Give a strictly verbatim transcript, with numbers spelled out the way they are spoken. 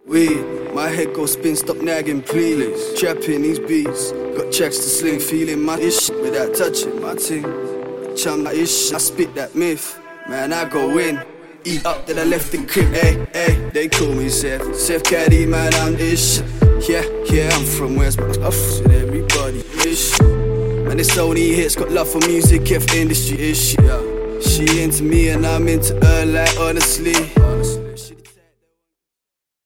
Weed, my head go spin, stop nagging, please. Trapping these beats, got checks to sling, feeling my ish without touching my ting. Chum my ish, I spit that myth, man, I go in. Eat up, then I left the crib, hey, hey. They call me Seth, Seth Caddy, man, I'm ish. Yeah, yeah, I'm from West, but I f*** with everybody, ish. Man, it's only hits, got love for music, F industry, ish. Yeah. She into me and I'm into her, like honestly.